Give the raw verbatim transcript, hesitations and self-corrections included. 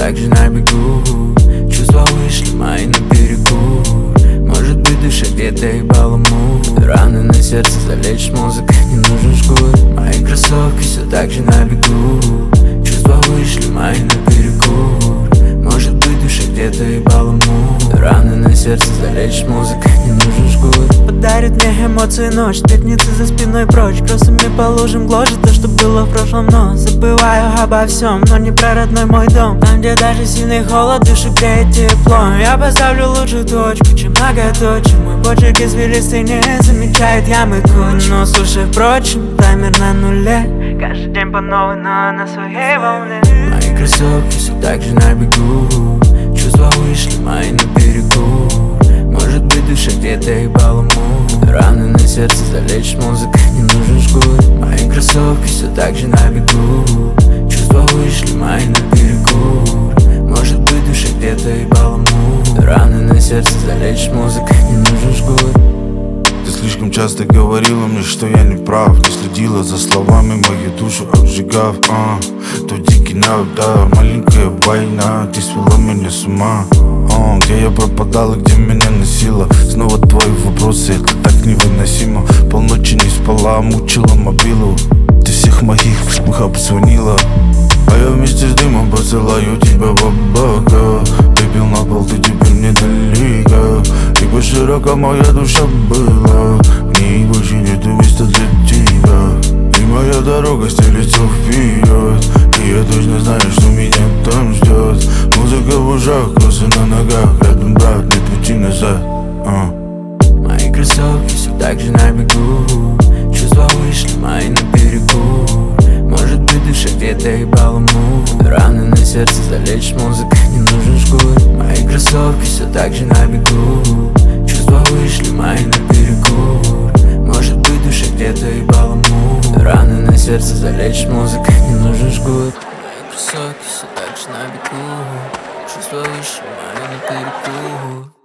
так же на бегу. Чувства вышли мои на берегу. Может быть, в душе где-то ебало мух. Раны на сердце залечь музыка, не нужен жгут. Мои кроссовки все так же на бегу. Чувства вышли мои на берегу. Может быть, в душе где-то ебало мух. Раны на сердце залечь музыка, не нужен жгут. Подарит мне эмоции ночь, пятница за спиной прочь. Кроссами положим гложет то, что было в прошлом. Но забываю обо всем, но не про родной мой дом. Там, где даже сильный холод душу греет тепло. Я поставлю лучшую точку, чем многоточие. Мой почерк извилистый не замечает ямы куч. Но слушай, впрочем, таймер на нуле. Каждый день по новой, но на своей волне. Мои кроссовки все так же на бегу. Чувства вышли мои на берегу. Может быть, в душе где-то ебало мух. Раны на сердце залечь музыка, не нужен жгут. Мои кроссовки все так же на бегу. Чувства вышли мои на берегу. Может быть, в душе где-то ебало мух. Раны на сердце залечь музыка, не нужен жгут. Ты слишком часто говорила мне, что я не прав. Не следила за словами, мою душу обжигав. а, То дикий навык, да, маленькая война. Ты свела меня с ума. а, Где я пропадала, где меня носила. Снова твои вопросы, это так невыносимо. Полночи не спала, мучила мобилу. Ты всех моих обзвонила. А я вместе с дымом посылаю тебя в облака. Ты пил на пол, ты теперь мне далеко. Ибо широка моя душа была. Мне больше нету места для тебя. И моя дорога стелется вперед. И я точно знаю, что меня там ждет. Музыка в ушах, косы на ногах. Рядом брат, нет пути назад. а. Мои кроссовки все так же на бегу. Чувства вышли мои на берегу. Может быть, в душе где-то ебало мух. Раны на сердце залечь музыка, не нужен жгут. Мои кроссовки все так же на бегу. Чувства вышли мои на берегу. Может быть, в душе где-то ебало мух. Раны на сердце залечь музыка, не нужен жгут. Мои кроссовки все так же на бегу. Чувства вышли мои на берегу.